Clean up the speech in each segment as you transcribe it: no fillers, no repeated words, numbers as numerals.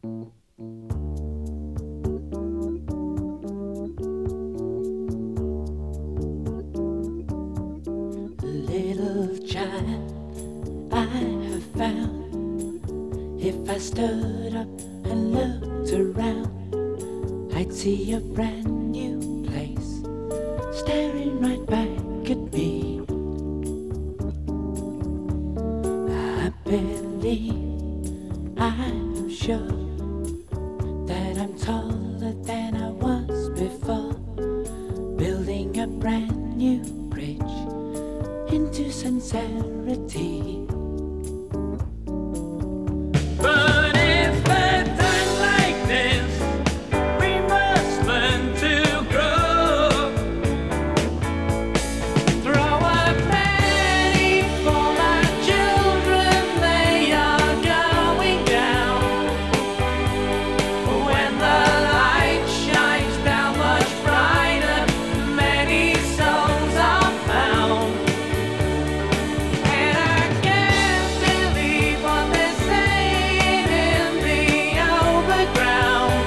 Little child, I have found. If I stood up and looked around, I'd see a brand new place staring right back at me. I believe, I'm sure that I'm taller than I was before, building a brand new bridge into sincerity. But it's at times like this we must learn to grow. Throw a penny for my children, they are going down. When the light shines down much brighter, many souls are found. And I can't believe what they're saying in the overground.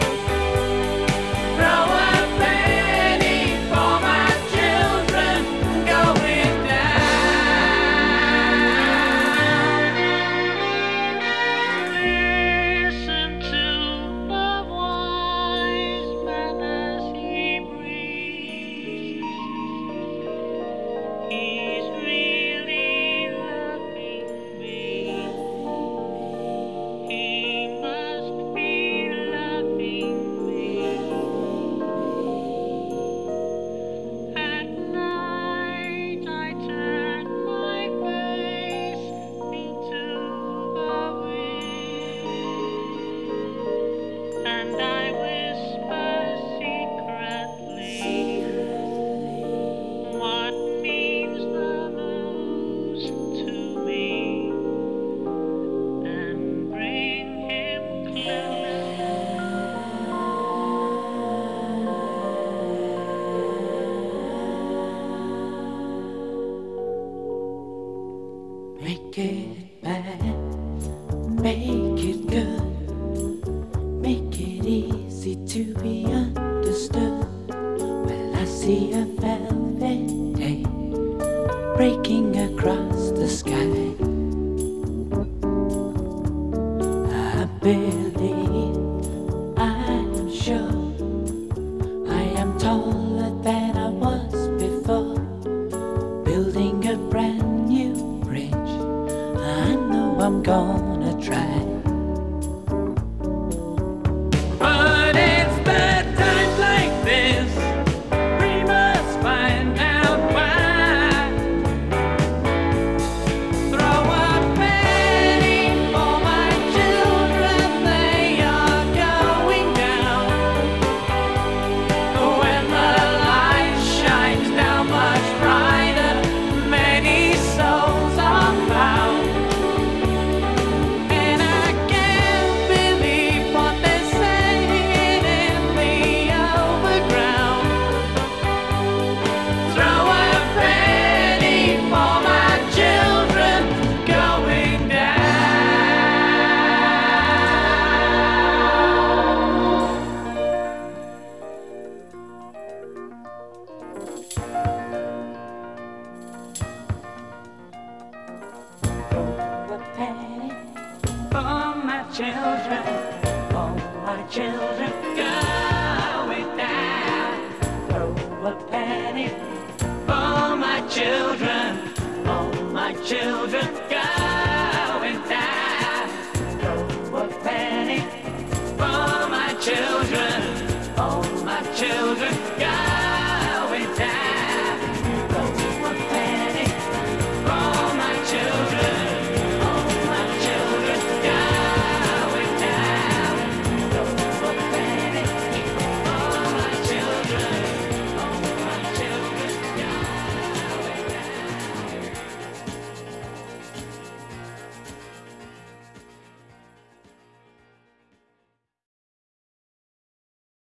Throw a penny for my children going down. Listen to the wise man as he breathes. He's really loving me. He must be loving me. At night I turn my face into the wind, and I whisper secretly what means the most to me, and bring him closer. Make it bad, make it good, make it easy to be understood. Well, I see a velvet day breaking across the sky. I believe, I'm sure, I am taller than I was before, building a brand new bridge. I know I'm gonna try. But it's bad times like this we must find out why. Throw a penny for my children, they are going down. When the light shines down much brighter, many souls are found. And I can't believe what they're saying in the overground. Throw a penny for my children going down. A penny For my children, for my children, going down. throw a penny For my children, for my children.